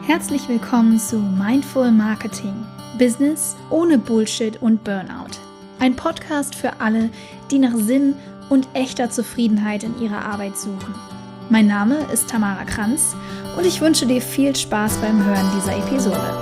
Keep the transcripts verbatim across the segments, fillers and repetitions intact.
Herzlich willkommen zu Mindful Marketing – Business ohne Bullshit und Burnout. Ein Podcast für alle, die nach Sinn und echter Zufriedenheit in ihrer Arbeit suchen. Mein Name ist Tamara Kranz und ich wünsche dir viel Spaß beim Hören dieser Episode.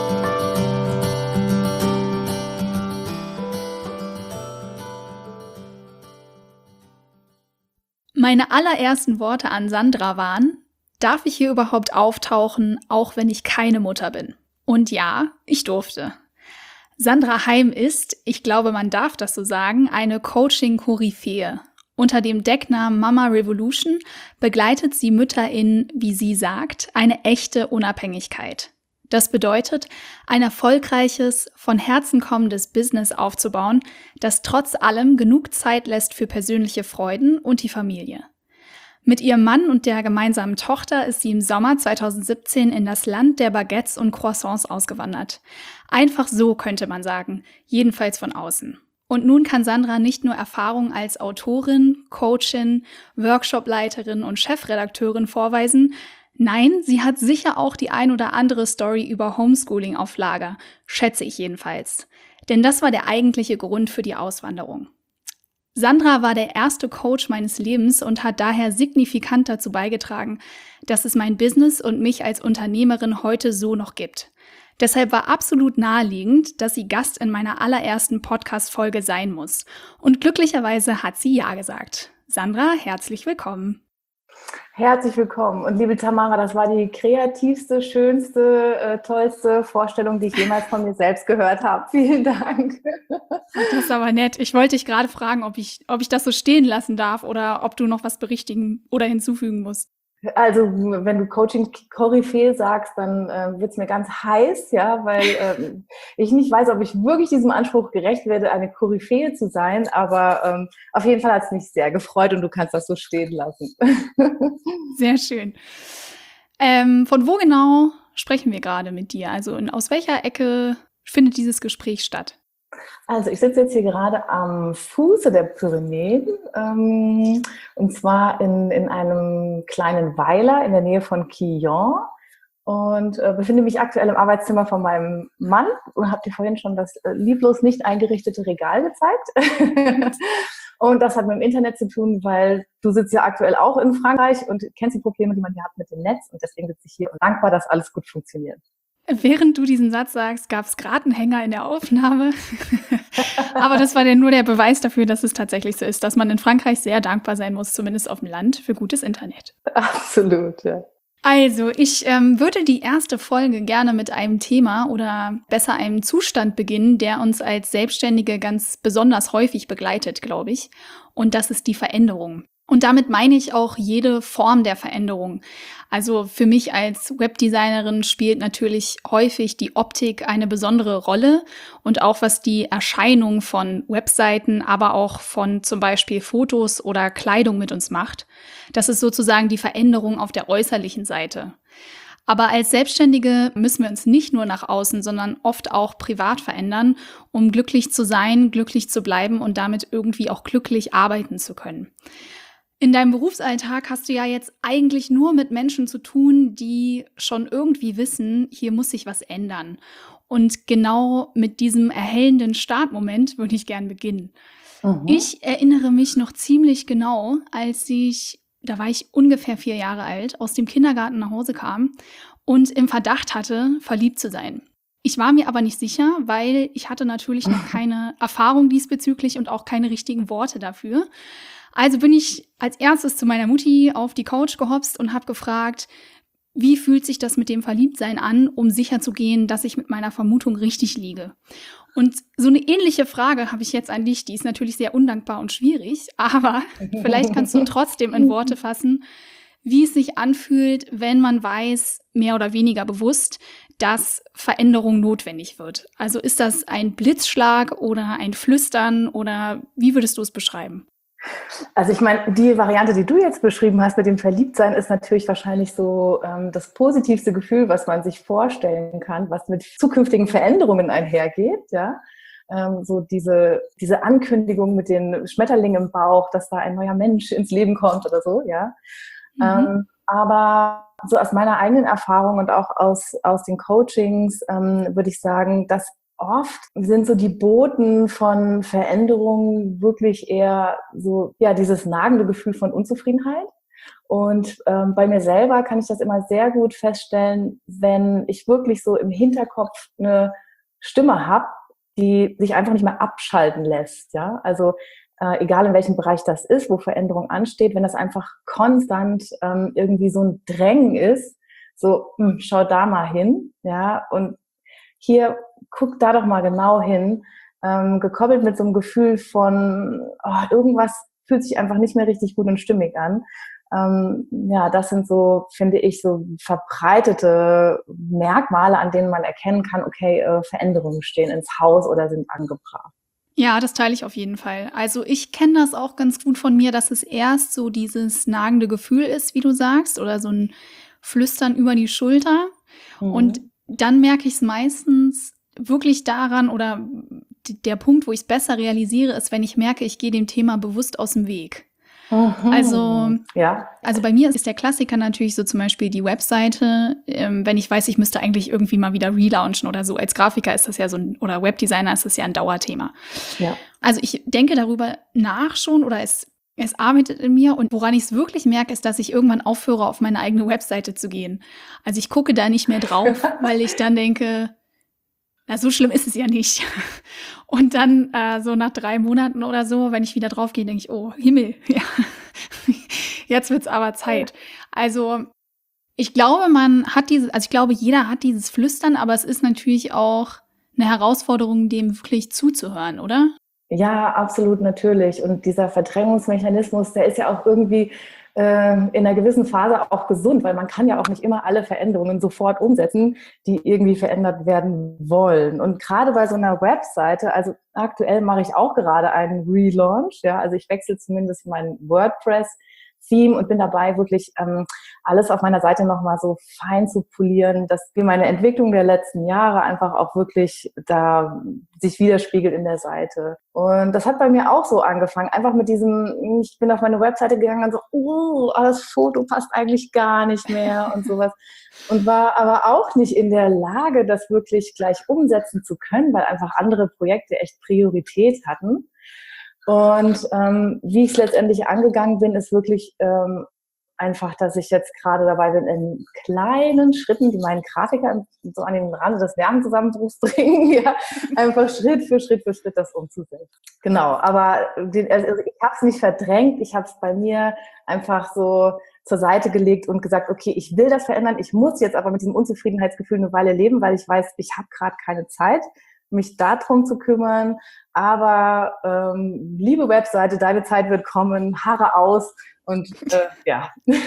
Meine allerersten Worte an Sandra waren: Darf ich hier überhaupt auftauchen, auch wenn ich keine Mutter bin? Und ja, ich durfte. Sandra Heim ist, ich glaube, man darf das so sagen, eine Coaching-Koryphäe. Unter dem Decknamen Mama Revolution begleitet sie Mütter in, wie sie sagt, eine echte Unabhängigkeit. Das bedeutet, ein erfolgreiches, von Herzen kommendes Business aufzubauen, das trotz allem genug Zeit lässt für persönliche Freuden und die Familie. Mit ihrem Mann und der gemeinsamen Tochter ist sie im Sommer zweitausendsiebzehn in das Land der Baguettes und Croissants ausgewandert. Einfach so, könnte man sagen, jedenfalls von außen. Und nun kann Sandra nicht nur Erfahrung als Autorin, Coachin, Workshopleiterin und Chefredakteurin vorweisen, nein, sie hat sicher auch die ein oder andere Story über Homeschooling auf Lager, schätze ich jedenfalls. Denn das war der eigentliche Grund für die Auswanderung. Sandra war der erste Coach meines Lebens und hat daher signifikant dazu beigetragen, dass es mein Business und mich als Unternehmerin heute so noch gibt. Deshalb war absolut naheliegend, dass sie Gast in meiner allerersten Podcast-Folge sein muss. Und glücklicherweise hat sie ja gesagt. Sandra, herzlich willkommen. Herzlich willkommen. Und liebe Tamara, das war die kreativste, schönste, äh, tollste Vorstellung, die ich jemals von mir selbst gehört habe. Vielen Dank. Das ist aber nett. Ich wollte dich gerade fragen, ob ich, ob ich das so stehen lassen darf oder ob du noch was berichtigen oder hinzufügen musst. Also wenn du Coaching-Koryphäe sagst, dann äh, wird es mir ganz heiß, ja, weil äh, ich nicht weiß, ob ich wirklich diesem Anspruch gerecht werde, eine Koryphäe zu sein, aber ähm, auf jeden Fall hat es mich sehr gefreut und du kannst das so stehen lassen. Sehr schön. Ähm, von wo genau sprechen wir gerade mit dir? Also in, aus welcher Ecke findet dieses Gespräch statt? Also ich sitze jetzt hier gerade am Fuße der Pyrenäen, ähm, und zwar in, in einem kleinen Weiler in der Nähe von Quillan und äh, befinde mich aktuell im Arbeitszimmer von meinem Mann und habe dir vorhin schon das äh, lieblos nicht eingerichtete Regal gezeigt. Und das hat mit dem Internet zu tun, weil du sitzt ja aktuell auch in Frankreich und kennst die Probleme, die man hier hat mit dem Netz, und deswegen sitze ich hier und dankbar, dass alles gut funktioniert. Während du diesen Satz sagst, gab es gerade einen Hänger in der Aufnahme. Aber das war ja nur der Beweis dafür, dass es tatsächlich so ist, dass man in Frankreich sehr dankbar sein muss, zumindest auf dem Land, für gutes Internet. Absolut, ja. Also, ich ähm, würde die erste Folge gerne mit einem Thema oder besser einem Zustand beginnen, der uns als Selbstständige ganz besonders häufig begleitet, glaube ich. Und das ist die Veränderung. Und damit meine ich auch jede Form der Veränderung. Also für mich als Webdesignerin spielt natürlich häufig die Optik eine besondere Rolle und auch was die Erscheinung von Webseiten, aber auch von zum Beispiel Fotos oder Kleidung mit uns macht. Das ist sozusagen die Veränderung auf der äußerlichen Seite. Aber als Selbstständige müssen wir uns nicht nur nach außen, sondern oft auch privat verändern, um glücklich zu sein, glücklich zu bleiben und damit irgendwie auch glücklich arbeiten zu können. In deinem Berufsalltag hast du ja jetzt eigentlich nur mit Menschen zu tun, die schon irgendwie wissen, hier muss sich was ändern. Und genau mit diesem erhellenden Startmoment würde ich gern beginnen. Mhm. Ich erinnere mich noch ziemlich genau, als ich, da war ich ungefähr vier Jahre alt, aus dem Kindergarten nach Hause kam und im Verdacht hatte, verliebt zu sein. Ich war mir aber nicht sicher, weil ich hatte natürlich noch keine Erfahrung diesbezüglich und auch keine richtigen Worte dafür. Also bin ich als erstes zu meiner Mutti auf die Couch gehopst und habe gefragt, wie fühlt sich das mit dem Verliebtsein an, um sicherzugehen, dass ich mit meiner Vermutung richtig liege. Und so eine ähnliche Frage habe ich jetzt an dich, die ist natürlich sehr undankbar und schwierig, aber vielleicht kannst du trotzdem in Worte fassen, wie es sich anfühlt, wenn man weiß, mehr oder weniger bewusst, dass Veränderung notwendig wird. Also ist das ein Blitzschlag oder ein Flüstern oder wie würdest du es beschreiben? Also ich meine, die Variante, die du jetzt beschrieben hast mit dem Verliebtsein, ist natürlich wahrscheinlich so ähm, das positivste Gefühl, was man sich vorstellen kann, was mit zukünftigen Veränderungen einhergeht, ja. Ähm, so diese, diese Ankündigung mit den Schmetterlingen im Bauch, dass da ein neuer Mensch ins Leben kommt oder so, ja. Mhm. Ähm, aber So aus meiner eigenen Erfahrung und auch aus, aus den Coachings ähm, würde ich sagen, dass oft sind so die Boten von Veränderungen wirklich eher so, ja, dieses nagende Gefühl von Unzufriedenheit. Und ähm, bei mir selber kann ich das immer sehr gut feststellen, wenn ich wirklich so im Hinterkopf eine Stimme habe, die sich einfach nicht mehr abschalten lässt. Ja, also äh, egal in welchem Bereich das ist, wo Veränderung ansteht, wenn das einfach konstant ähm, irgendwie so ein Drängen ist, so hm, schau da mal hin, ja, und hier guck da doch mal genau hin, ähm, gekoppelt mit so einem Gefühl von oh, irgendwas fühlt sich einfach nicht mehr richtig gut und stimmig an. Ähm, ja, das sind so, finde ich, so verbreitete Merkmale, an denen man erkennen kann, okay, äh, Veränderungen stehen ins Haus oder sind angebracht. Ja, das teile ich auf jeden Fall. Also ich kenne das auch ganz gut von mir, dass es erst so dieses nagende Gefühl ist, wie du sagst, oder so ein Flüstern über die Schulter. Mhm. Und dann merke ich es meistens wirklich daran, oder der Punkt, wo ich es besser realisiere, ist, wenn ich merke, ich gehe dem Thema bewusst aus dem Weg. Mhm. Also, ja. Also bei mir ist der Klassiker natürlich so zum Beispiel die Webseite, ähm, wenn ich weiß, ich müsste eigentlich irgendwie mal wieder relaunchen oder so. Als Grafiker ist das ja so ein, oder Webdesigner ist das ja ein Dauerthema. Ja. Also ich denke darüber nach schon, oder es, es arbeitet in mir, und woran ich es wirklich merke, ist, dass ich irgendwann aufhöre, auf meine eigene Webseite zu gehen. Also ich gucke da nicht mehr drauf, weil ich dann denke, na, so schlimm ist es ja nicht. Und dann äh, so nach drei Monaten oder so, wenn ich wieder drauf gehe, denke ich, oh Himmel, ja, jetzt wird's aber Zeit. Also ich glaube, man hat dieses, also ich glaube, jeder hat dieses Flüstern, aber es ist natürlich auch eine Herausforderung, dem wirklich zuzuhören, oder? Ja, absolut, natürlich. Und dieser Verdrängungsmechanismus, der ist ja auch irgendwie äh, in einer gewissen Phase auch gesund, weil man kann ja auch nicht immer alle Veränderungen sofort umsetzen, die irgendwie verändert werden wollen. Und gerade bei so einer Webseite, also aktuell mache ich auch gerade einen Relaunch, ja, also ich wechsle zumindest mein WordPress-Theme und bin dabei, wirklich ähm, alles auf meiner Seite nochmal so fein zu polieren, dass wie meine Entwicklung der letzten Jahre einfach auch wirklich da sich widerspiegelt in der Seite. Und das hat bei mir auch so angefangen, einfach mit diesem, ich bin auf meine Webseite gegangen und so, oh, das Foto passt eigentlich gar nicht mehr und sowas. Und war aber auch nicht in der Lage, das wirklich gleich umsetzen zu können, weil einfach andere Projekte echt Priorität hatten. Und ähm, wie ich es letztendlich angegangen bin, ist wirklich ähm, einfach, dass ich jetzt gerade dabei bin, in kleinen Schritten, die meinen Grafiker so an den Rand des Nervenzusammenbruchs bringen, ja, einfach Schritt für Schritt für Schritt das umzusetzen. Genau, aber den, also ich habe es nicht verdrängt, ich habe es bei mir einfach so zur Seite gelegt und gesagt, okay, ich will das verändern, ich muss jetzt aber mit diesem Unzufriedenheitsgefühl eine Weile leben, weil ich weiß, ich habe gerade keine Zeit, mich darum zu kümmern, aber ähm, liebe Webseite, deine Zeit wird kommen, Haare aus und äh, ja.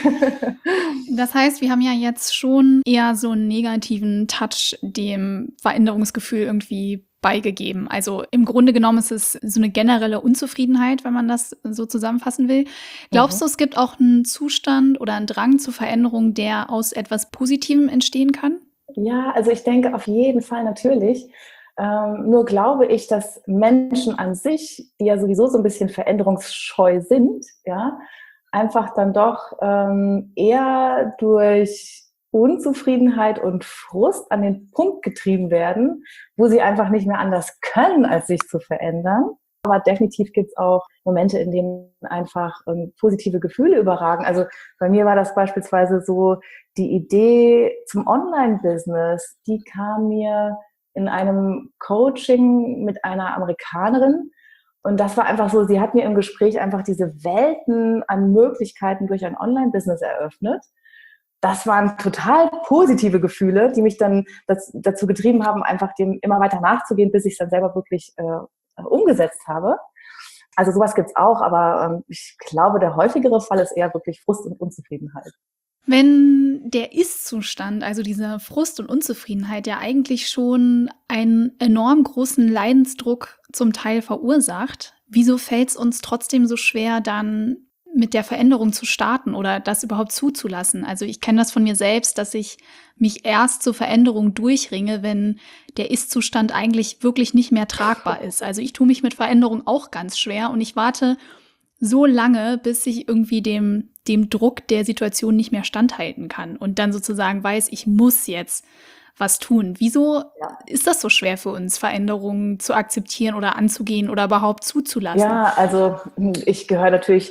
Das heißt, wir haben ja jetzt schon eher so einen negativen Touch dem Veränderungsgefühl irgendwie beigegeben. Also im Grunde genommen ist es so eine generelle Unzufriedenheit, wenn man das so zusammenfassen will. Glaubst mhm. du, es gibt auch einen Zustand oder einen Drang zur Veränderung, der aus etwas Positivem entstehen kann? Ja, also ich denke auf jeden Fall natürlich. Ähm, nur glaube ich, dass Menschen an sich, die ja sowieso so ein bisschen veränderungsscheu sind, ja, einfach dann doch ähm, eher durch Unzufriedenheit und Frust an den Punkt getrieben werden, wo sie einfach nicht mehr anders können, als sich zu verändern. Aber definitiv gibt es auch Momente, in denen einfach ähm, positive Gefühle überragen. Also bei mir war das beispielsweise so, die Idee zum Online-Business, die kam mir in einem Coaching mit einer Amerikanerin. Und das war einfach so, sie hat mir im Gespräch einfach diese Welten an Möglichkeiten durch ein Online-Business eröffnet. Das waren total positive Gefühle, die mich dann das, dazu getrieben haben, einfach dem immer weiter nachzugehen, bis ich es dann selber wirklich äh, umgesetzt habe. Also sowas gibt's auch, aber ähm, ich glaube, der häufigere Fall ist eher wirklich Frust und Unzufriedenheit. Wenn der Ist-Zustand, also diese Frust und Unzufriedenheit, ja eigentlich schon einen enorm großen Leidensdruck zum Teil verursacht, wieso fällt es uns trotzdem so schwer, dann mit der Veränderung zu starten oder das überhaupt zuzulassen? Also ich kenne das von mir selbst, dass ich mich erst zur Veränderung durchringe, wenn der Ist-Zustand eigentlich wirklich nicht mehr tragbar ist. Also ich tue mich mit Veränderung auch ganz schwer und ich warte so lange, bis ich irgendwie dem, dem Druck der Situation nicht mehr standhalten kann und dann sozusagen weiß, ich muss jetzt was tun. Wieso Ja. ist das so schwer für uns, Veränderungen zu akzeptieren oder anzugehen oder überhaupt zuzulassen? Ja, also ich gehöre natürlich,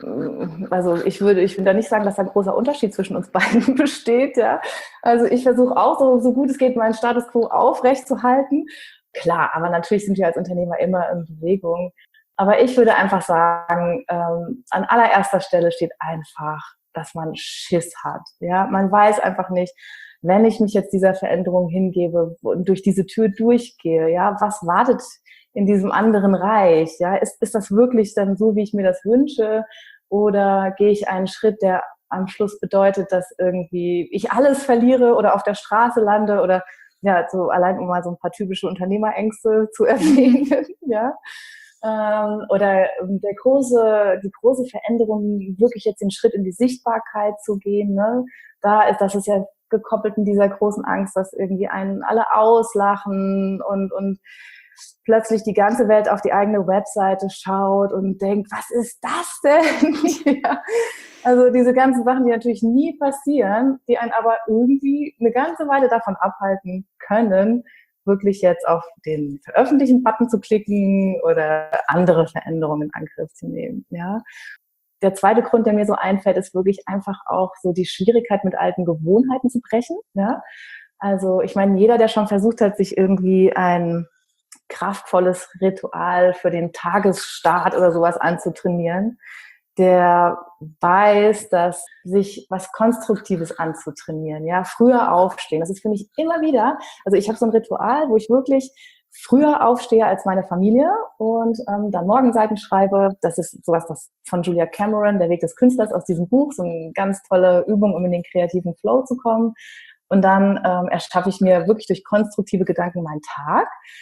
also ich würde, ich würde da nicht sagen, dass da ein großer Unterschied zwischen uns beiden besteht, ja. Also ich versuche auch so, so gut es geht, meinen Status quo aufrechtzuerhalten. Klar, aber natürlich sind wir als Unternehmer immer in Bewegung. Aber ich würde einfach sagen, ähm, an allererster Stelle steht einfach, dass man Schiss hat, ja. Man weiß einfach nicht, wenn ich mich jetzt dieser Veränderung hingebe und durch diese Tür durchgehe, ja, was wartet in diesem anderen Reich, ja, ist, ist das wirklich dann so, wie ich mir das wünsche, oder gehe ich einen Schritt, der am Schluss bedeutet, dass irgendwie ich alles verliere oder auf der Straße lande oder, ja, so allein um mal so ein paar typische Unternehmerängste zu erwähnen, ja, ähm, oder der große, die große Veränderung, wirklich jetzt den Schritt in die Sichtbarkeit zu gehen, ne, da ist, das ist ja gekoppelt in dieser großen Angst, dass irgendwie einen alle auslachen und, und plötzlich die ganze Welt auf die eigene Webseite schaut und denkt, was ist das denn? Ja. Also diese ganzen Sachen, die natürlich nie passieren, die einen aber irgendwie eine ganze Weile davon abhalten können, wirklich jetzt auf den Veröffentlichen-Button zu klicken oder andere Veränderungen in Angriff zu nehmen. Ja. Der zweite Grund, der mir so einfällt, ist wirklich einfach auch so die Schwierigkeit, mit alten Gewohnheiten zu brechen. Ja? Also ich meine, jeder, der schon versucht hat, sich irgendwie ein kraftvolles Ritual für den Tagesstart oder sowas anzutrainieren, der weiß, dass sich was Konstruktives anzutrainieren, ja, früher aufstehen. Das ist für mich immer wieder, also ich habe so ein Ritual, wo ich wirklich früher aufstehe als meine Familie und ähm, dann Morgenseiten schreibe. Das ist sowas das von Julia Cameron, Der Weg des Künstlers, aus diesem Buch, so eine ganz tolle Übung, um in den kreativen Flow zu kommen. Und dann ähm, erschaffe ich mir wirklich durch konstruktive Gedanken meinen Tag.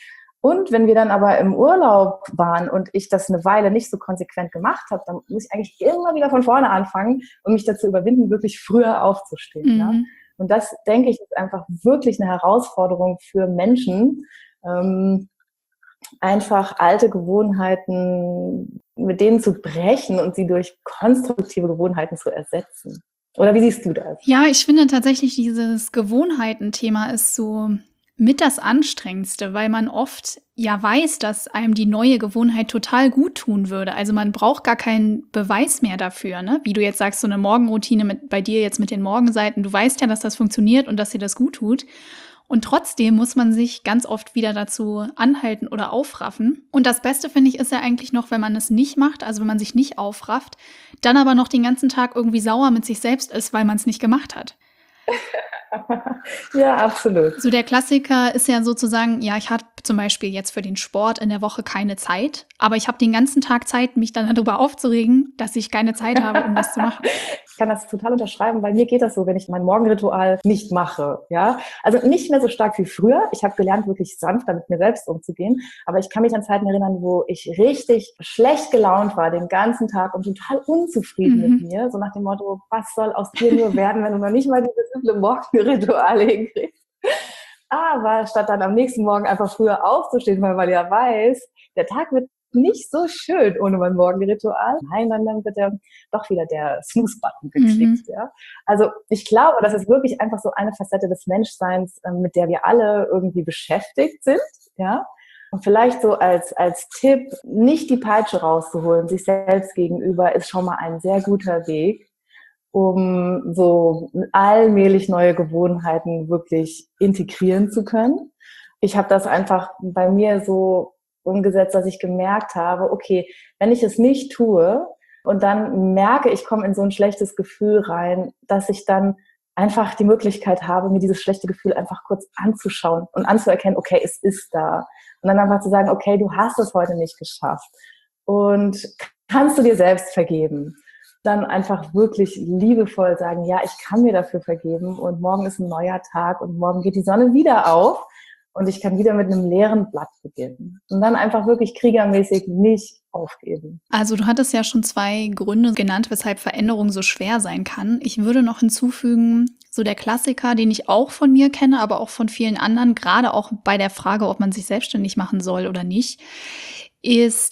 Und wenn wir dann aber im Urlaub waren und ich das eine Weile nicht so konsequent gemacht habe, dann muss ich eigentlich immer wieder von vorne anfangen und mich dazu überwinden, wirklich früher aufzustehen. Mhm. Ja? Und das, denke ich, ist einfach wirklich eine Herausforderung für Menschen, ähm, einfach alte Gewohnheiten, mit denen zu brechen und sie durch konstruktive Gewohnheiten zu ersetzen. Oder wie siehst du das? Ja, ich finde tatsächlich, dieses Gewohnheiten-Thema ist so mit das Anstrengendste, weil man oft ja weiß, dass einem die neue Gewohnheit total gut tun würde. Also man braucht gar keinen Beweis mehr dafür, ne? Wie du jetzt sagst, so eine Morgenroutine mit, bei dir jetzt mit den Morgenseiten. Du weißt ja, dass das funktioniert und dass dir das gut tut. Und trotzdem muss man sich ganz oft wieder dazu anhalten oder aufraffen. Und das Beste, finde ich, ist ja eigentlich noch, wenn man es nicht macht, also wenn man sich nicht aufrafft, dann aber noch den ganzen Tag irgendwie sauer mit sich selbst ist, weil man es nicht gemacht hat. Ja, absolut. So der Klassiker ist ja sozusagen, ja, ich habe zum Beispiel jetzt für den Sport in der Woche keine Zeit, aber ich habe den ganzen Tag Zeit, mich dann darüber aufzuregen, dass ich keine Zeit habe, um das zu machen. Ich kann das total unterschreiben, weil mir geht das so, wenn ich mein Morgenritual nicht mache. Ja, also nicht mehr so stark wie früher. Ich habe gelernt, wirklich sanfter mit mir selbst umzugehen. Aber ich kann mich an Zeiten erinnern, wo ich richtig schlecht gelaunt war den ganzen Tag und total unzufrieden Mhm. mit mir. So nach dem Motto, was soll aus dir nur werden, wenn du noch nicht mal dieses simple Morgenritual hinkriegst. Aber statt dann am nächsten Morgen einfach früher aufzustehen, weil man ja weiß, der Tag wird nicht so schön ohne mein Morgenritual. Nein, dann, dann wird ja doch wieder der Snooze-Button geklickt. Mhm. Ja. Also ich glaube, das ist wirklich einfach so eine Facette des Menschseins, mit der wir alle irgendwie beschäftigt sind. Ja. Und vielleicht so als, als Tipp, nicht die Peitsche rauszuholen, sich selbst gegenüber, ist schon mal ein sehr guter Weg, um so allmählich neue Gewohnheiten wirklich integrieren zu können. Ich habe das einfach bei mir so umgesetzt, dass ich gemerkt habe, okay, wenn ich es nicht tue und dann merke, ich komme in so ein schlechtes Gefühl rein, dass ich dann einfach die Möglichkeit habe, mir dieses schlechte Gefühl einfach kurz anzuschauen und anzuerkennen, okay, es ist da. Und dann einfach zu sagen, okay, du hast es heute nicht geschafft. Und kannst du dir selbst vergeben? Dann einfach wirklich liebevoll sagen, ja, ich kann mir dafür vergeben und morgen ist ein neuer Tag und morgen geht die Sonne wieder auf. Und ich kann wieder mit einem leeren Blatt beginnen. Und dann einfach wirklich kriegermäßig nicht aufgeben. Also du hattest ja schon zwei Gründe genannt, weshalb Veränderung so schwer sein kann. Ich würde noch hinzufügen, so der Klassiker, den ich auch von mir kenne, aber auch von vielen anderen, gerade auch bei der Frage, ob man sich selbstständig machen soll oder nicht, ist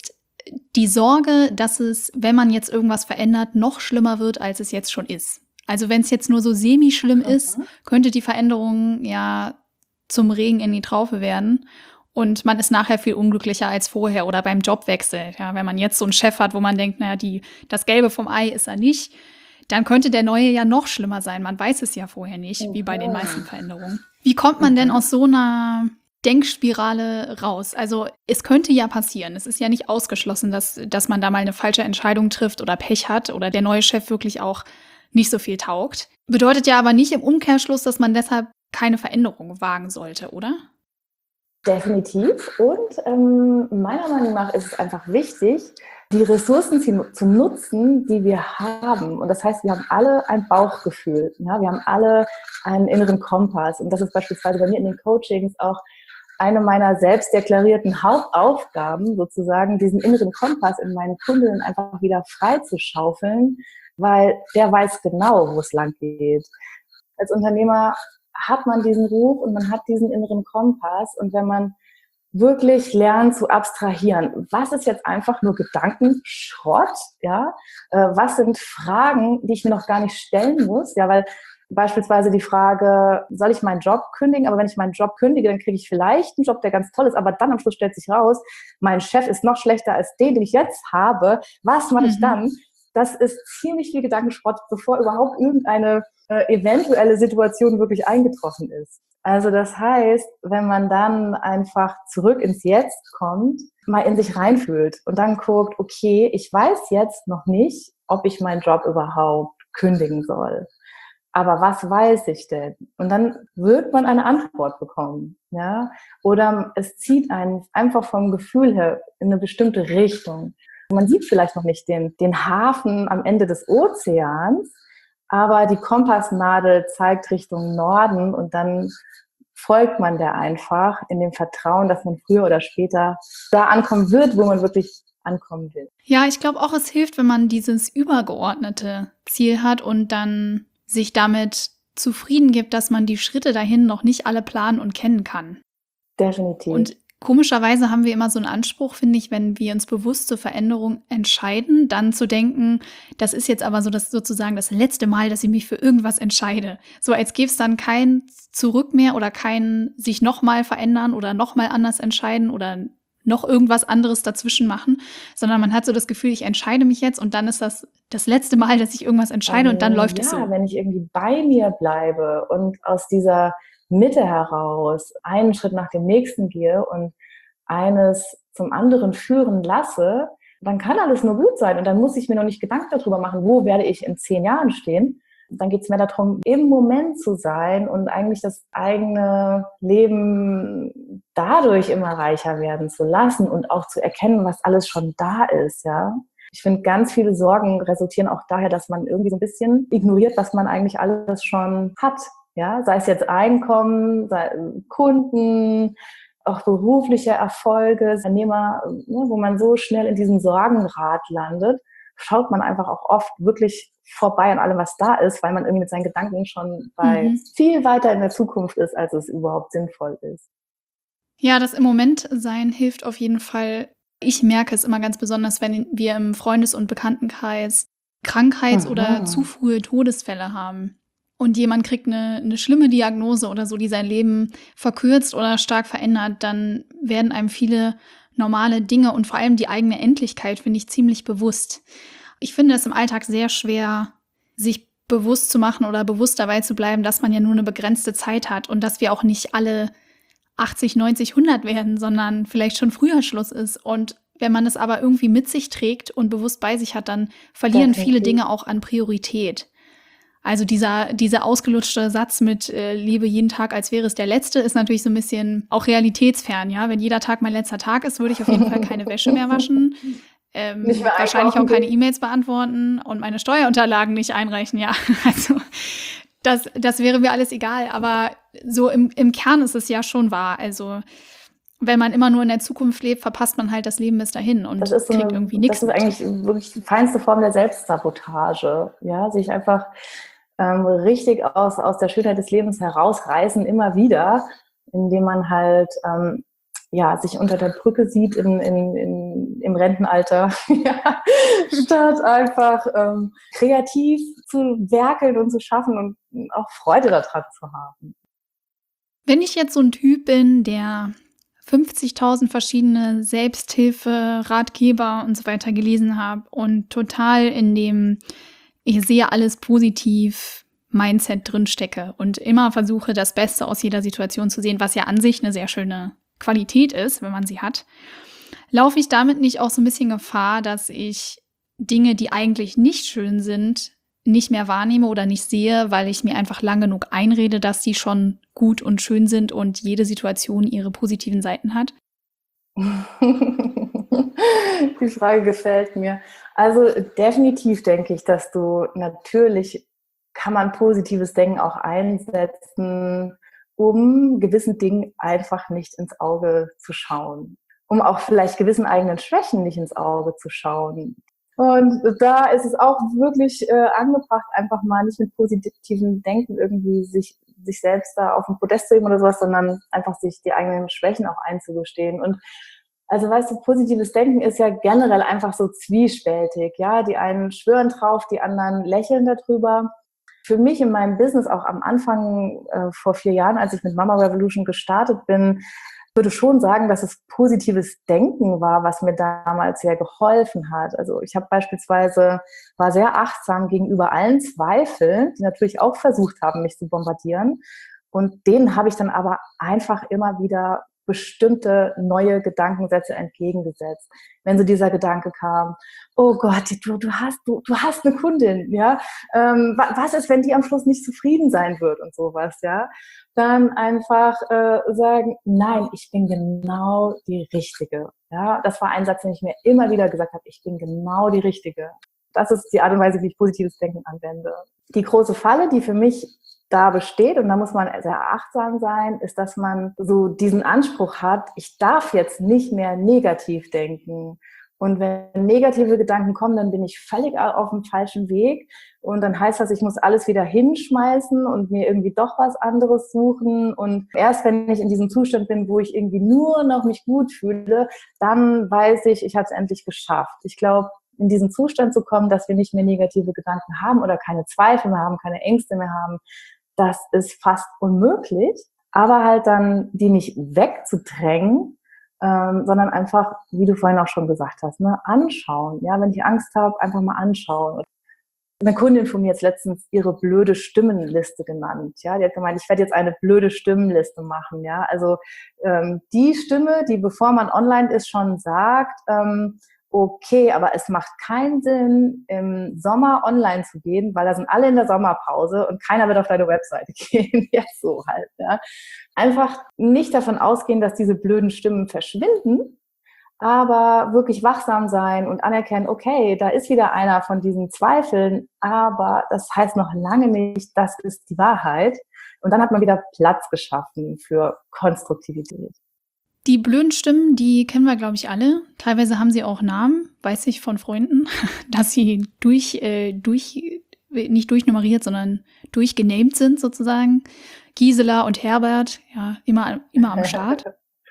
die Sorge, dass es, wenn man jetzt irgendwas verändert, noch schlimmer wird, als es jetzt schon ist. Also wenn es jetzt nur so semi-schlimm ist, Mhm. könnte die Veränderung ja zum Regen in die Traufe werden. Und man ist nachher viel unglücklicher als vorher oder beim Jobwechsel. Ja, wenn man jetzt so einen Chef hat, wo man denkt, naja, die, das Gelbe vom Ei ist er nicht, dann könnte der neue ja noch schlimmer sein. Man weiß es ja vorher nicht, wie bei den meisten Veränderungen. Wie kommt man denn aus so einer Denkspirale raus? Also es könnte ja passieren. Es ist ja nicht ausgeschlossen, dass, dass man da mal eine falsche Entscheidung trifft oder Pech hat oder der neue Chef wirklich auch nicht so viel taugt. Bedeutet ja aber nicht im Umkehrschluss, dass man deshalb keine Veränderung wagen sollte, oder? Definitiv. Und ähm, meiner Meinung nach ist es einfach wichtig, die Ressourcen zu, zu nutzen, die wir haben. Und das heißt, wir haben alle ein Bauchgefühl. Ja? Wir haben alle einen inneren Kompass. Und das ist beispielsweise bei mir in den Coachings auch eine meiner selbst deklarierten Hauptaufgaben, sozusagen diesen inneren Kompass in meinen Kundinnen einfach wieder frei zu schaufeln, weil der weiß genau, wo es lang geht. Als Unternehmer hat man diesen Ruf und man hat diesen inneren Kompass. Und wenn man wirklich lernt zu abstrahieren, was ist jetzt einfach nur Gedankenschrott, ja? Was sind Fragen, die ich mir noch gar nicht stellen muss, ja, weil beispielsweise die Frage, soll ich meinen Job kündigen? Aber wenn ich meinen Job kündige, dann kriege ich vielleicht einen Job, der ganz toll ist, aber dann am Schluss stellt sich raus, mein Chef ist noch schlechter als den, den ich jetzt habe. Was mache ich dann? Das ist ziemlich viel Gedankenschrott, bevor überhaupt irgendeine äh, eventuelle Situation wirklich eingetroffen ist. Also das heißt, wenn man dann einfach zurück ins Jetzt kommt, mal in sich reinfühlt und dann guckt, okay, ich weiß jetzt noch nicht, ob ich meinen Job überhaupt kündigen soll. Aber was weiß ich denn? Und dann wird man eine Antwort bekommen, ja? Oder es zieht einen einfach vom Gefühl her in eine bestimmte Richtung. Man sieht vielleicht noch nicht den, den Hafen am Ende des Ozeans, aber die Kompassnadel zeigt Richtung Norden und dann folgt man der einfach in dem Vertrauen, dass man früher oder später da ankommen wird, wo man wirklich ankommen will. Ja, ich glaube auch, es hilft, wenn man dieses übergeordnete Ziel hat und dann sich damit zufrieden gibt, dass man die Schritte dahin noch nicht alle planen und kennen kann. Definitiv. Und komischerweise haben wir immer so einen Anspruch, finde ich, wenn wir uns bewusst zur Veränderung entscheiden, dann zu denken, das ist jetzt aber so das sozusagen das letzte Mal, dass ich mich für irgendwas entscheide. So als gäbe es dann kein Zurück mehr oder kein sich nochmal verändern oder nochmal anders entscheiden oder noch irgendwas anderes dazwischen machen, sondern man hat so das Gefühl, ich entscheide mich jetzt und dann ist das das letzte Mal, dass ich irgendwas entscheide und dann läuft ja, es so. Ja, wenn ich irgendwie bei mir bleibe und aus dieser Mitte heraus einen Schritt nach dem nächsten gehe und eines zum anderen führen lasse, dann kann alles nur gut sein und dann muss ich mir noch nicht Gedanken darüber machen, wo werde ich in zehn Jahren stehen. Dann geht es mehr darum, im Moment zu sein und eigentlich das eigene Leben dadurch immer reicher werden zu lassen und auch zu erkennen, was alles schon da ist, ja. Ich finde, ganz viele Sorgen resultieren auch daher, dass man irgendwie so ein bisschen ignoriert, was man eigentlich alles schon hat, ja. Sei es jetzt Einkommen, sei Kunden, auch berufliche Erfolge, Unternehmer, ne, wo man so schnell in diesem Sorgenrad landet, schaut man einfach auch oft wirklich vorbei an allem, was da ist, weil man irgendwie mit seinen Gedanken schon bei mhm. viel weiter in der Zukunft ist, als es überhaupt sinnvoll ist. Ja, das im Moment sein hilft auf jeden Fall. Ich merke es immer ganz besonders, wenn wir im Freundes- und Bekanntenkreis Krankheits- mhm. oder zu frühe Todesfälle haben. Und jemand kriegt eine, eine schlimme Diagnose oder so, die sein Leben verkürzt oder stark verändert, dann werden einem viele normale Dinge und vor allem die eigene Endlichkeit, finde ich, ziemlich bewusst. Ich finde es im Alltag sehr schwer, sich bewusst zu machen oder bewusst dabei zu bleiben, dass man ja nur eine begrenzte Zeit hat und dass wir auch nicht alle achtzig, neunzig, hundert werden, sondern vielleicht schon früher Schluss ist. Und wenn man es aber irgendwie mit sich trägt und bewusst bei sich hat, dann verlieren Definitiv. viele Dinge auch an Priorität. Also dieser, dieser ausgelutschte Satz mit äh, Liebe jeden Tag, als wäre es der letzte, ist natürlich so ein bisschen auch realitätsfern. Ja, wenn jeder Tag mein letzter Tag ist, würde ich auf jeden Fall keine Wäsche mehr waschen, ähm, nicht mehr wahrscheinlich auch keine E-Mails beantworten und meine Steuerunterlagen nicht einreichen. Ja, also das, das wäre mir alles egal. Aber so im, im Kern ist es ja schon wahr. Also wenn man immer nur in der Zukunft lebt, verpasst man halt das Leben bis dahin und das ist so kriegt eine, irgendwie nichts. Das ist eigentlich wirklich die feinste Form der Selbstsabotage. Ja, sich einfach ähm, richtig aus, aus der Schönheit des Lebens herausreißen, immer wieder, indem man halt ähm, ja, sich unter der Brücke sieht in, in, in, im Rentenalter, ja, statt einfach ähm, kreativ zu werkeln und zu schaffen und auch Freude daran zu haben. Wenn ich jetzt so ein Typ bin, der fünfzigtausend verschiedene Selbsthilfe, Ratgeber und so weiter gelesen habe und total in dem „Ich sehe alles positiv“ Mindset drin stecke und immer versuche, das Beste aus jeder Situation zu sehen, was ja an sich eine sehr schöne Qualität ist, wenn man sie hat, laufe ich damit nicht auch so ein bisschen Gefahr, dass ich Dinge, die eigentlich nicht schön sind, nicht mehr wahrnehme oder nicht sehe, weil ich mir einfach lang genug einrede, dass die schon gut und schön sind und jede Situation ihre positiven Seiten hat? Die Frage gefällt mir. Also definitiv denke ich, dass du natürlich kann man positives Denken auch einsetzen, um gewissen Dingen einfach nicht ins Auge zu schauen, um auch vielleicht gewissen eigenen Schwächen nicht ins Auge zu schauen. Und da ist es auch wirklich äh, angebracht, einfach mal nicht mit positivem Denken irgendwie sich, sich selbst da auf den Podest zu heben oder sowas, sondern einfach sich die eigenen Schwächen auch einzugestehen. Und also weißt du, positives Denken ist ja generell einfach so zwiespältig, ja. Die einen schwören drauf, die anderen lächeln darüber. Für mich in meinem Business auch am Anfang äh, vor vier Jahren, als ich mit Mama Revolution gestartet bin, würde schon sagen, dass es positives Denken war, was mir damals sehr geholfen hat. Also ich habe beispielsweise, war sehr achtsam gegenüber allen Zweifeln, die natürlich auch versucht haben, mich zu bombardieren. Und denen habe ich dann aber einfach immer wieder bestimmte neue Gedankensätze entgegengesetzt. Wenn so dieser Gedanke kam, oh Gott, du, du hast, du, du hast eine Kundin, ja, ähm, was ist, wenn die am Schluss nicht zufrieden sein wird und sowas, ja, dann einfach äh, sagen, nein, ich bin genau die Richtige, ja, das war ein Satz, den ich mir immer wieder gesagt habe, ich bin genau die Richtige. Das ist die Art und Weise, wie ich positives Denken anwende. Die große Falle, die für mich da besteht, und da muss man sehr achtsam sein, ist, dass man so diesen Anspruch hat, ich darf jetzt nicht mehr negativ denken. Und wenn negative Gedanken kommen, dann bin ich völlig auf dem falschen Weg. Und dann heißt das, ich muss alles wieder hinschmeißen und mir irgendwie doch was anderes suchen. Und erst wenn ich in diesem Zustand bin, wo ich irgendwie nur noch mich gut fühle, dann weiß ich, ich habe es endlich geschafft. Ich glaube, in diesen Zustand zu kommen, dass wir nicht mehr negative Gedanken haben oder keine Zweifel mehr haben, keine Ängste mehr haben, das ist fast unmöglich. Aber halt dann die nicht wegzudrängen, ähm, sondern einfach, wie du vorhin auch schon gesagt hast, ne, anschauen. Ja, wenn ich Angst habe, einfach mal anschauen. Eine Kundin von mir hat letztens ihre blöde Stimmenliste genannt. Ja, die hat gemeint, ich werde jetzt eine blöde Stimmenliste machen. Ja, also ähm, die Stimme, die bevor man online ist schon sagt, ähm, okay, aber es macht keinen Sinn, im Sommer online zu gehen, weil da sind alle in der Sommerpause und keiner wird auf deine Webseite gehen. Ja, so halt. Ja. Einfach nicht davon ausgehen, dass diese blöden Stimmen verschwinden, aber wirklich wachsam sein und anerkennen, okay, da ist wieder einer von diesen Zweifeln, aber das heißt noch lange nicht, das ist die Wahrheit. Und dann hat man wieder Platz geschaffen für Konstruktivität. Die blöden Stimmen, die kennen wir, glaube ich, alle. Teilweise haben sie auch Namen, weiß ich von Freunden, dass sie durch, äh, durch, nicht durchnummeriert, sondern durchgenamed sind sozusagen. Gisela und Herbert, ja, immer, immer am Start.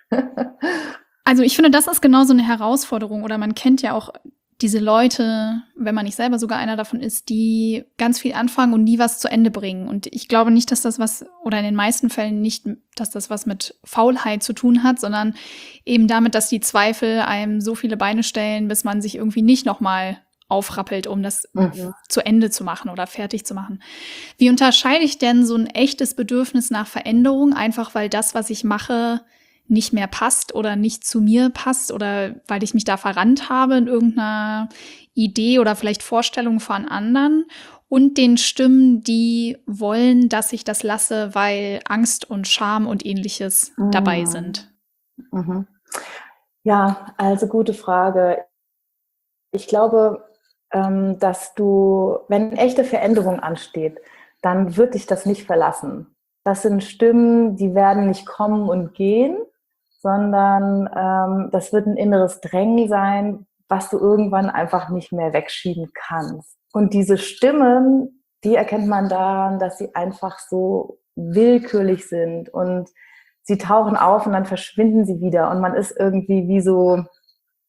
Also ich finde, das ist genau so eine Herausforderung. Oder man kennt ja auch diese Leute, wenn man nicht selber sogar einer davon ist, die ganz viel anfangen und nie was zu Ende bringen. Und ich glaube nicht, dass das was, oder in den meisten Fällen nicht, dass das was mit Faulheit zu tun hat, sondern eben damit, dass die Zweifel einem so viele Beine stellen, bis man sich irgendwie nicht nochmal aufrappelt, um das mhm. zu Ende zu machen oder fertig zu machen. Wie unterscheide ich denn so ein echtes Bedürfnis nach Veränderung, einfach weil das, was ich mache, nicht mehr passt oder nicht zu mir passt oder weil ich mich da verrannt habe in irgendeiner Idee oder vielleicht Vorstellung von anderen und den Stimmen, die wollen, dass ich das lasse, weil Angst und Scham und Ähnliches mhm. dabei sind? Mhm. Ja, also gute Frage. Ich glaube, ähm, dass du, wenn echte Veränderung ansteht, dann wird dich das nicht verlassen. Das sind Stimmen, die werden nicht kommen und gehen, sondern ähm, das wird ein inneres Drängen sein, was du irgendwann einfach nicht mehr wegschieben kannst. Und diese Stimmen, die erkennt man daran, dass sie einfach so willkürlich sind und sie tauchen auf und dann verschwinden sie wieder und man ist irgendwie wie so,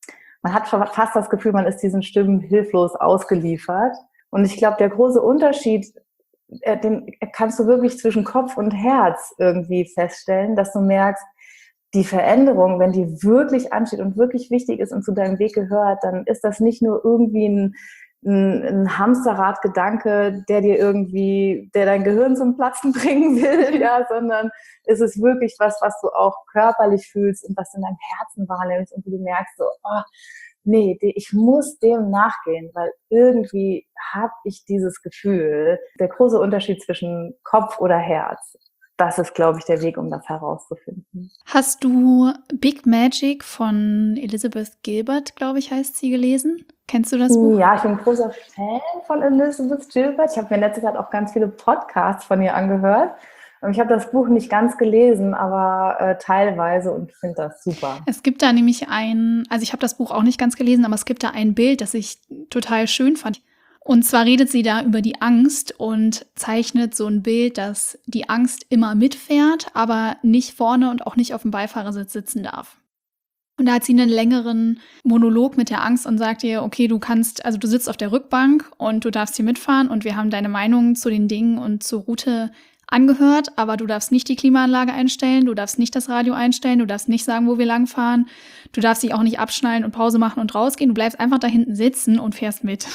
man hat schon fast das Gefühl, man ist diesen Stimmen hilflos ausgeliefert. Und ich glaube, der große Unterschied, äh, den kannst du wirklich zwischen Kopf und Herz irgendwie feststellen, dass du merkst, die Veränderung, wenn die wirklich ansteht und wirklich wichtig ist und zu deinem Weg gehört, dann ist das nicht nur irgendwie ein, ein, ein Hamsterrad-Gedanke, der dir irgendwie, der dein Gehirn zum Platzen bringen will, ja, sondern es ist wirklich was, was du auch körperlich fühlst und was du in deinem Herzen wahrnimmst und du merkst so, oh, nee, ich muss dem nachgehen, weil irgendwie habe ich dieses Gefühl, der große Unterschied zwischen Kopf oder Herz. Das ist, glaube ich, der Weg, um das herauszufinden. Hast du Big Magic von Elizabeth Gilbert, glaube ich, heißt sie, gelesen? Kennst du das Buch? Ja, ich bin ein großer Fan von Elizabeth Gilbert. Ich habe mir in letzter Zeit auch ganz viele Podcasts von ihr angehört. Ich habe das Buch nicht ganz gelesen, aber äh, teilweise und finde das super. Es gibt da nämlich ein, also ich habe das Buch auch nicht ganz gelesen, aber es gibt da ein Bild, das ich total schön fand. Und zwar redet sie da über die Angst und zeichnet so ein Bild, dass die Angst immer mitfährt, aber nicht vorne und auch nicht auf dem Beifahrersitz sitzen darf. Und da hat sie einen längeren Monolog mit der Angst und sagt ihr, okay, du kannst, also du sitzt auf der Rückbank und du darfst hier mitfahren und wir haben deine Meinung zu den Dingen und zur Route angehört, aber du darfst nicht die Klimaanlage einstellen, du darfst nicht das Radio einstellen, du darfst nicht sagen, wo wir langfahren, du darfst dich auch nicht abschnallen und Pause machen und rausgehen, du bleibst einfach da hinten sitzen und fährst mit.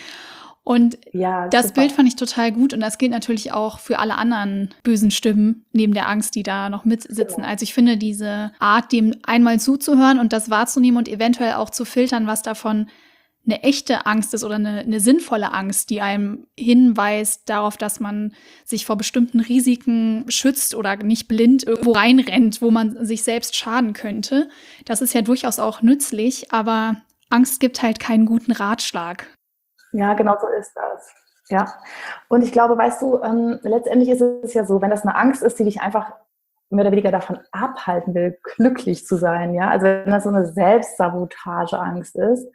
Und ja, das super. Bild fand ich total gut und das gilt natürlich auch für alle anderen bösen Stimmen neben der Angst, die da noch mitsitzen. Genau. Also ich finde diese Art, dem einmal zuzuhören und das wahrzunehmen und eventuell auch zu filtern, was davon eine echte Angst ist oder eine, eine sinnvolle Angst, die einem hinweist darauf, dass man sich vor bestimmten Risiken schützt oder nicht blind irgendwo reinrennt, wo man sich selbst schaden könnte. Das ist ja durchaus auch nützlich, aber Angst gibt halt keinen guten Ratschlag. Ja, genau so ist das. Ja. Und ich glaube, weißt du, ähm, letztendlich ist es ja so, wenn das eine Angst ist, die dich einfach mehr oder weniger davon abhalten will, glücklich zu sein, ja, also wenn das so eine Selbstsabotageangst ist,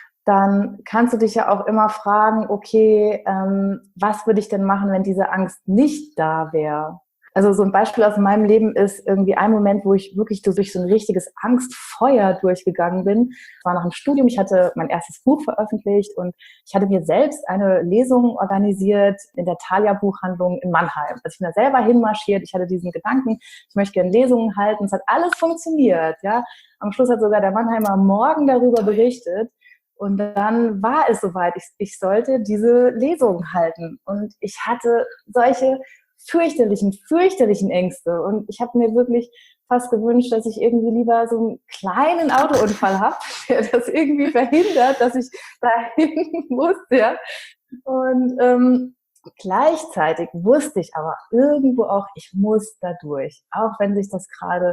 dann kannst du dich ja auch immer fragen, okay, ähm, was würde ich denn machen, wenn diese Angst nicht da wäre? Also so ein Beispiel aus meinem Leben ist irgendwie ein Moment, wo ich wirklich durch so ein richtiges Angstfeuer durchgegangen bin. Das war nach dem Studium, ich hatte mein erstes Buch veröffentlicht und ich hatte mir selbst eine Lesung organisiert in der Thalia Buchhandlung in Mannheim. Also ich bin da selber hinmarschiert, ich hatte diesen Gedanken, ich möchte gerne Lesungen halten, es hat alles funktioniert, ja. Am Schluss hat sogar der Mannheimer Morgen darüber berichtet. Und dann war es soweit, ich, ich sollte diese Lesung halten. Und ich hatte solche fürchterlichen, fürchterlichen Ängste. Und ich habe mir wirklich fast gewünscht, dass ich irgendwie lieber so einen kleinen Autounfall habe, der das irgendwie verhindert, dass ich dahin muss. Ja. Und ähm, gleichzeitig wusste ich aber irgendwo auch, ich muss da durch. Auch wenn sich das gerade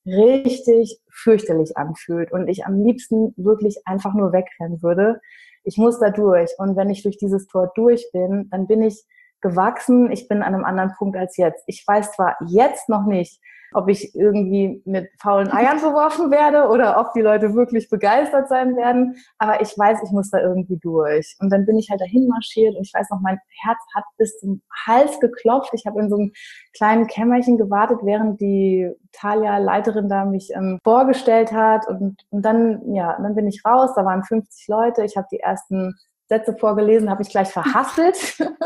richtig fürchterlich anfühlt und ich am liebsten wirklich einfach nur wegrennen würde. Ich muss da durch. Und wenn ich durch dieses Tor durch bin, dann bin ich gewachsen. Ich bin an einem anderen Punkt als jetzt. Ich weiß zwar jetzt noch nicht, ob ich irgendwie mit faulen Eiern beworfen werde oder ob die Leute wirklich begeistert sein werden, aber ich weiß, ich muss da irgendwie durch. Und dann bin ich halt dahin marschiert und ich weiß noch, mein Herz hat bis zum Hals geklopft. Ich habe in so einem kleinen Kämmerchen gewartet, während die Thalia-Leiterin da mich ähm, vorgestellt hat und, und dann, ja, dann bin ich raus, da waren fünfzig Leute, ich habe die ersten Sätze vorgelesen, habe ich gleich verhaspelt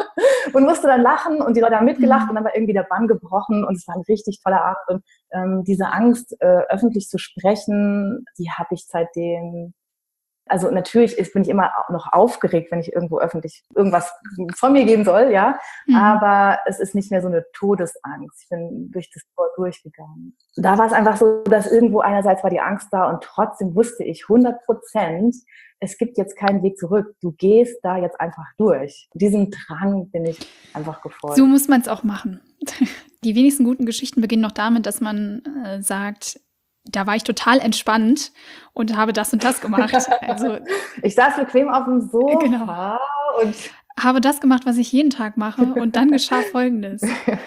und musste dann lachen und die Leute haben mitgelacht mhm. und dann war irgendwie der Bann gebrochen und es war ein richtig toller Abend und ähm, diese Angst, äh, öffentlich zu sprechen, die habe ich seitdem, also natürlich ist, bin ich immer noch aufgeregt, wenn ich irgendwo öffentlich irgendwas von mir geben soll, ja, mhm. aber es ist nicht mehr so eine Todesangst. Ich bin durch das Tor durchgegangen. Da war es einfach so, dass irgendwo einerseits war die Angst da und trotzdem wusste ich hundert Prozent, es gibt jetzt keinen Weg zurück. Du gehst da jetzt einfach durch. Diesem Drang bin ich einfach gefolgt. So muss man es auch machen. Die wenigsten guten Geschichten beginnen noch damit, dass man äh, sagt, da war ich total entspannt und habe das und das gemacht. Also, ich saß bequem auf dem Sofa genau. und habe das gemacht, was ich jeden Tag mache und dann geschah Folgendes.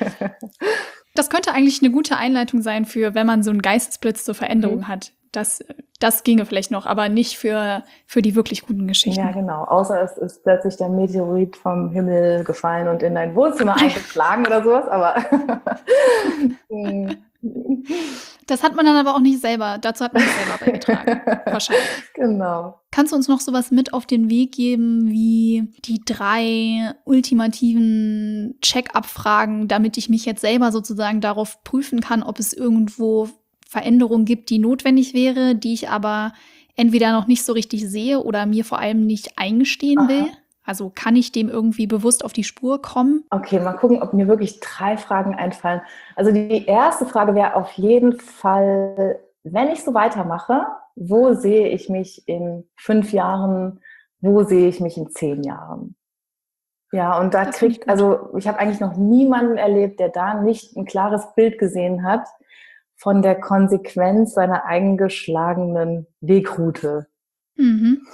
Das könnte eigentlich eine gute Einleitung sein für, wenn man so einen Geistesblitz zur Veränderung mhm. hat. Das, das ginge vielleicht noch, aber nicht für, für die wirklich guten Geschichten. Ja, genau. Außer es ist plötzlich der Meteorit vom Himmel gefallen und in dein Wohnzimmer eingeschlagen oder sowas, aber Das hat man dann aber auch nicht selber, dazu hat man sich selber beigetragen, wahrscheinlich. Genau. Kannst du uns noch sowas mit auf den Weg geben, wie die drei ultimativen Check-up-Fragen, damit ich mich jetzt selber sozusagen darauf prüfen kann, ob es irgendwo Veränderungen gibt, die notwendig wäre, die ich aber entweder noch nicht so richtig sehe oder mir vor allem nicht eingestehen will? Aha. Also kann ich dem irgendwie bewusst auf die Spur kommen? Okay, mal gucken, ob mir wirklich drei Fragen einfallen. Also die erste Frage wäre auf jeden Fall, wenn ich so weitermache, wo sehe ich mich in fünf Jahren, wo sehe ich mich in zehn Jahren? Ja, und da Das finde ich kriegt, gut. also ich habe eigentlich noch niemanden erlebt, der da nicht ein klares Bild gesehen hat von der Konsequenz seiner eingeschlagenen Wegroute. Mhm.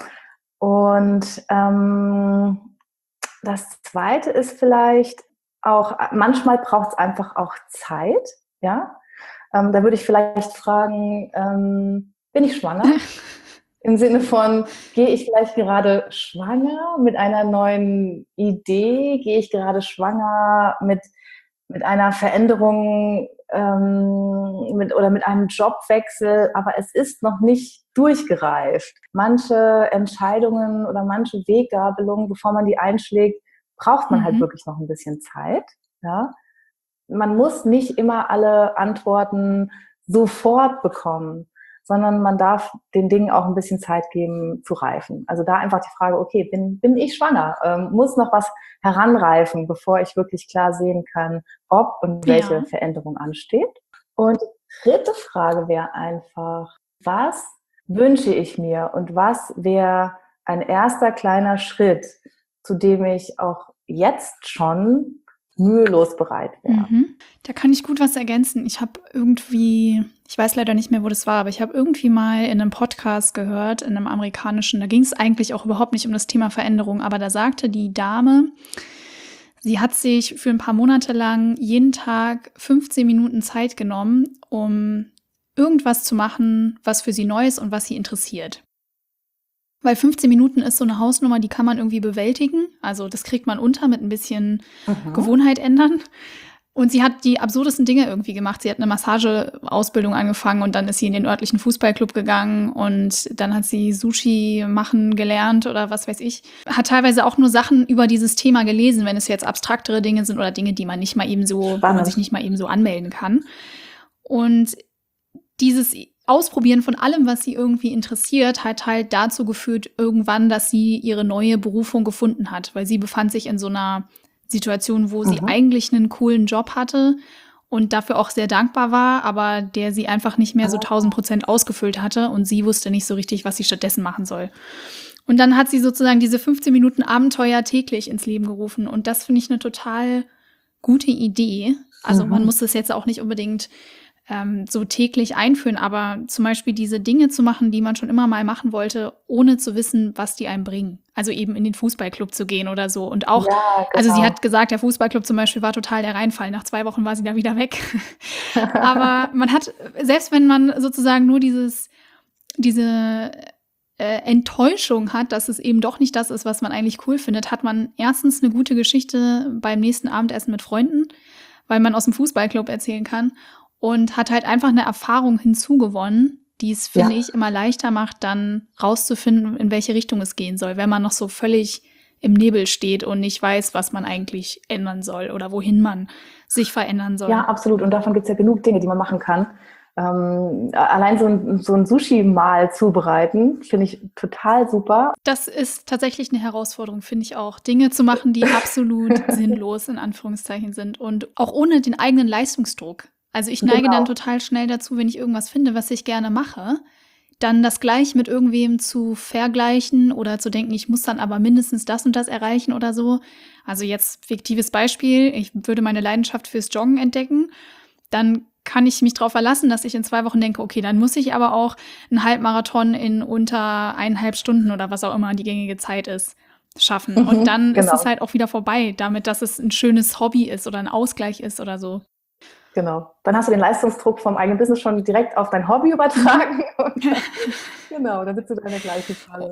Und ähm, das Zweite ist vielleicht auch, manchmal braucht es einfach auch Zeit, ja. Ähm, da würde ich vielleicht fragen, ähm, bin ich schwanger? Im Sinne von, gehe ich vielleicht gerade schwanger mit einer neuen Idee? Gehe ich gerade schwanger mit, mit einer Veränderung ähm, mit, oder mit einem Jobwechsel? Aber es ist noch nicht durchgereift. Manche Entscheidungen oder manche Weggabelungen, bevor man die einschlägt, braucht man halt Mhm. wirklich noch ein bisschen Zeit. Ja? Man muss nicht immer alle Antworten sofort bekommen, sondern man darf den Dingen auch ein bisschen Zeit geben zu reifen. Also da einfach die Frage, okay, bin, bin ich schwanger? Ähm, muss noch was heranreifen, bevor ich wirklich klar sehen kann, ob und welche Ja. Veränderung ansteht? Und die dritte Frage wäre einfach, was wünsche ich mir und was wäre ein erster kleiner Schritt, zu dem ich auch jetzt schon mühelos bereit wäre? Mhm. Da kann ich gut was ergänzen. Ich habe irgendwie, ich weiß leider nicht mehr, wo das war, aber ich habe irgendwie mal in einem Podcast gehört, in einem amerikanischen, da ging es eigentlich auch überhaupt nicht um das Thema Veränderung, aber da sagte die Dame, sie hat sich für ein paar Monate lang jeden Tag fünfzehn Minuten Zeit genommen, um irgendwas zu machen, was für sie neu ist und was sie interessiert. Weil fünfzehn Minuten ist so eine Hausnummer, die kann man irgendwie bewältigen. Also das kriegt man unter mit ein bisschen Mhm. Gewohnheit ändern. Und sie hat die absurdesten Dinge irgendwie gemacht. Sie hat eine Massageausbildung angefangen und dann ist sie in den örtlichen Fußballclub gegangen und dann hat sie Sushi machen gelernt oder was weiß ich. Hat teilweise auch nur Sachen über dieses Thema gelesen, wenn es jetzt abstraktere Dinge sind oder Dinge, die man nicht mal eben so, wo man Spannend. sich nicht mal eben so anmelden kann. Und dieses Ausprobieren von allem, was sie irgendwie interessiert, hat halt dazu geführt irgendwann, dass sie ihre neue Berufung gefunden hat, weil sie befand sich in so einer Situation, wo sie Mhm. eigentlich einen coolen Job hatte und dafür auch sehr dankbar war, aber der sie einfach nicht mehr so Ah. tausend Prozent ausgefüllt hatte und sie wusste nicht so richtig, was sie stattdessen machen soll. Und dann hat sie sozusagen diese fünfzehn Minuten Abenteuer täglich ins Leben gerufen und das finde ich eine total gute Idee. Also man Mhm. muss das jetzt auch nicht unbedingt ähm, so täglich einführen, aber zum Beispiel diese Dinge zu machen, die man schon immer mal machen wollte, ohne zu wissen, was die einem bringen. Also eben in den Fußballclub zu gehen oder so. Und auch, Ja, also sie genau. hat gesagt, der Fußballclub zum Beispiel war total der Reinfall. Nach zwei Wochen war sie da wieder weg. Aber man hat, selbst wenn man sozusagen nur dieses, diese äh, Enttäuschung hat, dass es eben doch nicht das ist, was man eigentlich cool findet, hat man erstens eine gute Geschichte beim nächsten Abendessen mit Freunden, weil man aus dem Fußballclub erzählen kann. Und hat halt einfach eine Erfahrung hinzugewonnen, die es, finde Ja. ich, immer leichter macht, dann rauszufinden, in welche Richtung es gehen soll, wenn man noch so völlig im Nebel steht und nicht weiß, was man eigentlich ändern soll oder wohin man sich verändern soll. Ja, absolut. Und davon gibt es ja genug Dinge, die man machen kann. Ähm, allein so ein, so ein Sushi-Mahl zubereiten, finde ich total super. Das ist tatsächlich eine Herausforderung, finde ich auch. Dinge zu machen, die absolut sinnlos in Anführungszeichen sind und auch ohne den eigenen Leistungsdruck. Also ich neige Genau. dann total schnell dazu, wenn ich irgendwas finde, was ich gerne mache, dann das gleich mit irgendwem zu vergleichen oder zu denken, ich muss dann aber mindestens das und das erreichen oder so. Also jetzt fiktives Beispiel, ich würde meine Leidenschaft fürs Joggen entdecken, dann kann ich mich darauf verlassen, dass ich in zwei Wochen denke, okay, dann muss ich aber auch einen Halbmarathon in unter eineinhalb Stunden oder was auch immer die gängige Zeit ist, schaffen. Mhm, und dann genau. ist es halt auch wieder vorbei, damit, dass es ein schönes Hobby ist oder ein Ausgleich ist oder so. Genau. Dann hast du den Leistungsdruck vom eigenen Business schon direkt auf dein Hobby übertragen. Und dann, genau, dann sitzt du da in der gleichen Falle.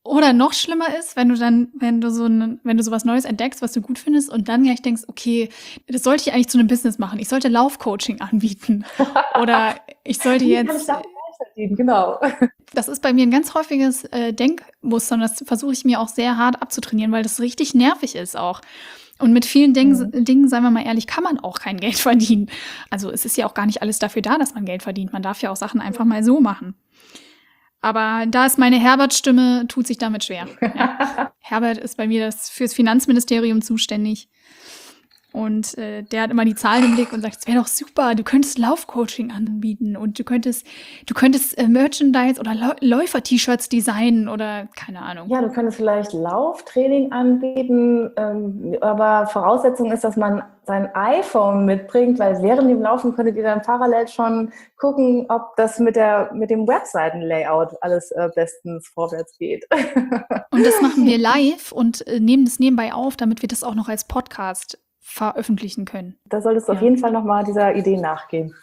Oder noch schlimmer ist, wenn du dann, wenn du so ein, wenn du sowas Neues entdeckst, was du gut findest und dann gleich denkst, okay, das sollte ich eigentlich zu einem Business machen. Ich sollte Laufcoaching anbieten. Oder ich sollte Wie kann ich jetzt, damit Geld verdienen? Genau. das ist bei mir ein ganz häufiges äh, Denkmuster und das versuche ich mir auch sehr hart abzutrainieren, weil das richtig nervig ist auch. Und mit vielen Dingen, Mhm. Dingen, seien wir mal ehrlich, kann man auch kein Geld verdienen. Also es ist ja auch gar nicht alles dafür da, dass man Geld verdient. Man darf ja auch Sachen einfach mal so machen. Aber da ist meine Herbert-Stimme, tut sich damit schwer. Ja. Herbert ist bei mir das fürs Finanzministerium zuständig. Und äh, der hat immer die Zahlen im Blick und sagt, es wäre doch super, du könntest Laufcoaching anbieten und du könntest, du könntest äh, Merchandise oder Lau- Läufer-T-Shirts designen oder keine Ahnung. Ja, du könntest vielleicht Lauftraining anbieten, ähm, aber Voraussetzung ist, dass man sein iPhone mitbringt, weil während dem Laufen könntet ihr dann parallel schon gucken, ob das mit der mit dem Webseiten-Layout alles äh, bestens vorwärts geht. Und das machen wir live und äh, nehmen das nebenbei auf, damit wir das auch noch als Podcast veröffentlichen können. Da solltest du Ja. auf jeden Fall nochmal dieser Idee nachgehen.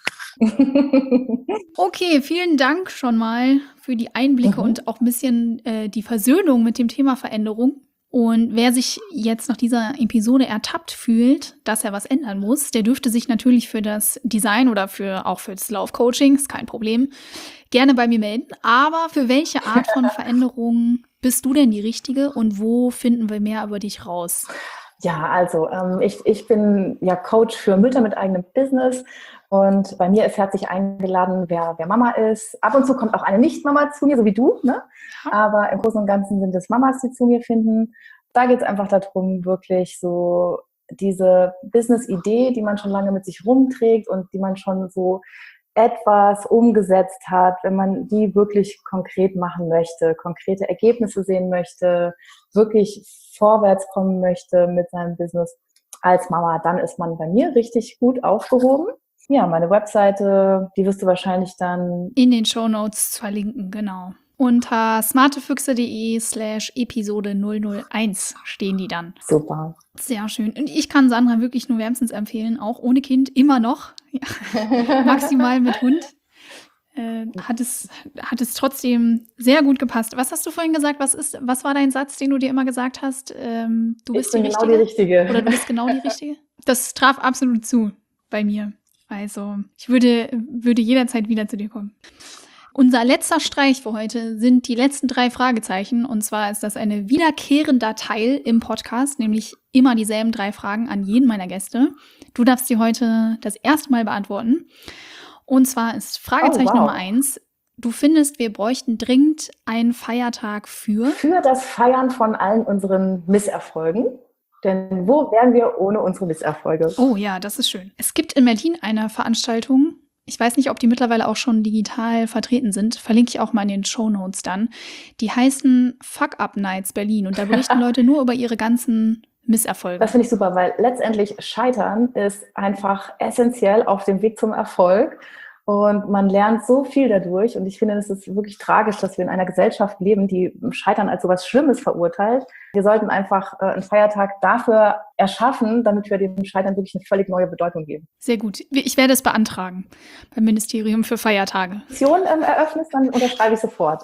Okay, vielen Dank schon mal für die Einblicke Mhm. und auch ein bisschen äh, die Versöhnung mit dem Thema Veränderung. Und wer sich jetzt nach dieser Episode ertappt fühlt, dass er was ändern muss, der dürfte sich natürlich für das Design oder für auch für das Laufcoaching, ist kein Problem, gerne bei mir melden. Aber für welche Art von Veränderung bist du denn die Richtige und wo finden wir mehr über dich raus? Ja, also ähm, ich, ich bin ja Coach für Mütter mit eigenem Business und bei mir ist herzlich eingeladen, wer, wer Mama ist. Ab und zu kommt auch eine Nicht-Mama zu mir, so wie du, ne? Ja. Aber im Großen und Ganzen sind es Mamas, die zu mir finden. Da geht es einfach darum, wirklich so diese Business-Idee, die man schon lange mit sich rumträgt und die man schon so etwas umgesetzt hat, wenn man die wirklich konkret machen möchte, konkrete Ergebnisse sehen möchte, wirklich vorwärts kommen möchte mit seinem Business als Mama, dann ist man bei mir richtig gut aufgehoben. Ja, meine Webseite, die wirst du wahrscheinlich dann in den Shownotes verlinken, genau. Unter smartefüchse.de slash Episode null null eins stehen die dann. super. Sehr schön. Und ich kann Sandra wirklich nur wärmstens empfehlen, auch ohne Kind, immer noch. Ja. Maximal mit Hund. Äh, hat es, hat es trotzdem sehr gut gepasst. Was hast du vorhin gesagt? Was ist, was war dein Satz, den du dir immer gesagt hast? Ähm, du bist ich bin die genau Richtige? die Richtige. Oder du bist genau die Richtige? Das traf absolut zu bei mir. Also ich würde, würde jederzeit wieder zu dir kommen. Unser letzter Streich für heute sind die letzten drei Fragezeichen. Und zwar ist das ein wiederkehrender Teil im Podcast, nämlich immer dieselben drei Fragen an jeden meiner Gäste. Du darfst sie heute das erste Mal beantworten. Und zwar ist Fragezeichen Oh, wow. Nummer eins. Du findest, wir bräuchten dringend einen Feiertag für? Für das Feiern von allen unseren Misserfolgen. Denn wo wären wir ohne unsere Misserfolge? Oh ja, das ist schön. Es gibt in Berlin eine Veranstaltung. Ich weiß nicht, ob die mittlerweile auch schon digital vertreten sind. Verlinke ich auch mal in den Shownotes dann. Die heißen Fuck Up Nights Berlin. Und da berichten Leute nur über ihre ganzen Misserfolge. Das finde ich super, weil letztendlich Scheitern ist einfach essentiell auf dem Weg zum Erfolg. Und man lernt so viel dadurch. Und ich finde, es ist wirklich tragisch, dass wir in einer Gesellschaft leben, die Scheitern als so etwas Schlimmes verurteilt. Wir sollten einfach äh, einen Feiertag dafür erschaffen, damit wir dem Scheitern wirklich eine völlig neue Bedeutung geben. Sehr gut. Ich werde es beantragen beim Ministerium für Feiertage. Option ähm, eröffnest, dann unterschreibe ich sofort.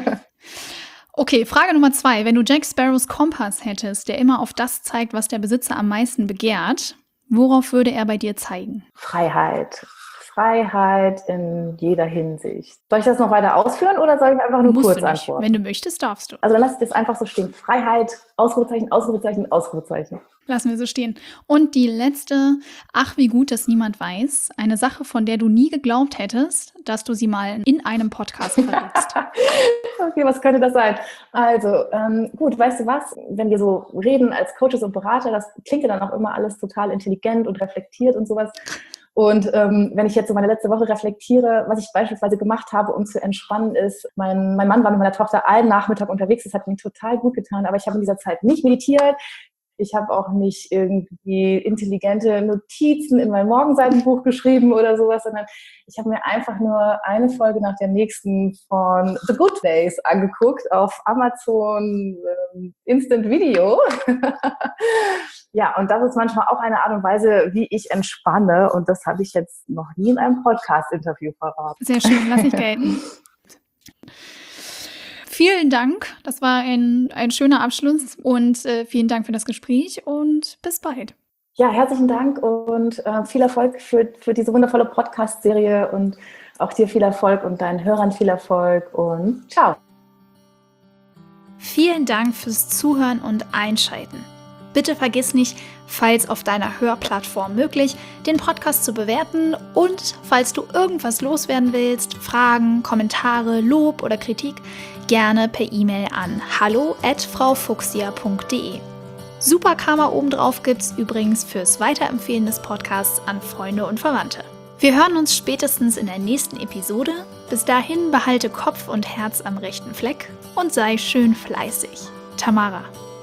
Okay, Frage Nummer zwei. Wenn du Jack Sparrows Kompass hättest, der immer auf das zeigt, was der Besitzer am meisten begehrt, worauf würde er bei dir zeigen? Freiheit. Freiheit in jeder Hinsicht. Soll ich das noch weiter ausführen oder soll ich einfach nur Musst kurz du nicht. antworten? Wenn du möchtest, darfst du. Also dann lass es jetzt einfach so stehen. Freiheit, Ausrufezeichen, Ausrufezeichen, Ausrufezeichen. Lassen wir so stehen. Und die letzte, ach wie gut, dass niemand weiß, eine Sache, von der du nie geglaubt hättest, dass du sie mal in einem Podcast verrätst. Okay, was könnte das sein? Also, ähm, gut, weißt du was? Wenn wir so reden als Coaches und Berater, das klingt ja dann auch immer alles total intelligent und reflektiert und sowas. Und ähm, wenn ich jetzt so meine letzte Woche reflektiere, was ich beispielsweise gemacht habe, um zu entspannen, ist, mein, mein Mann war mit meiner Tochter einen Nachmittag unterwegs, das hat mir total gut getan, aber ich habe in dieser Zeit nicht meditiert. Ich habe auch nicht irgendwie intelligente Notizen in mein Morgenseitenbuch geschrieben oder sowas, sondern ich habe mir einfach nur eine Folge nach der nächsten von The Good Days angeguckt auf Amazon ähm, Instant Video. Ja, und das ist manchmal auch eine Art und Weise, wie ich entspanne. Und das habe ich jetzt noch nie in einem Podcast-Interview verraten. Sehr schön, lass ich gelten. vielen Dank. Das war ein, ein schöner Abschluss und äh, vielen Dank für das Gespräch und bis bald. Ja, herzlichen Dank und äh, viel Erfolg für, für diese wundervolle Podcast-Serie und auch dir viel Erfolg und deinen Hörern viel Erfolg und ciao. Vielen Dank fürs Zuhören und Einschalten. Bitte vergiss nicht, falls auf deiner Hörplattform möglich, den Podcast zu bewerten und falls du irgendwas loswerden willst, Fragen, Kommentare, Lob oder Kritik, gerne per E-Mail an hallo at fraufuchsia punkt de. Super Karma obendrauf gibt's übrigens fürs Weiterempfehlen des Podcasts an Freunde und Verwandte. Wir hören uns spätestens in der nächsten Episode. Bis dahin behalte Kopf und Herz am rechten Fleck und sei schön fleißig. Tamara.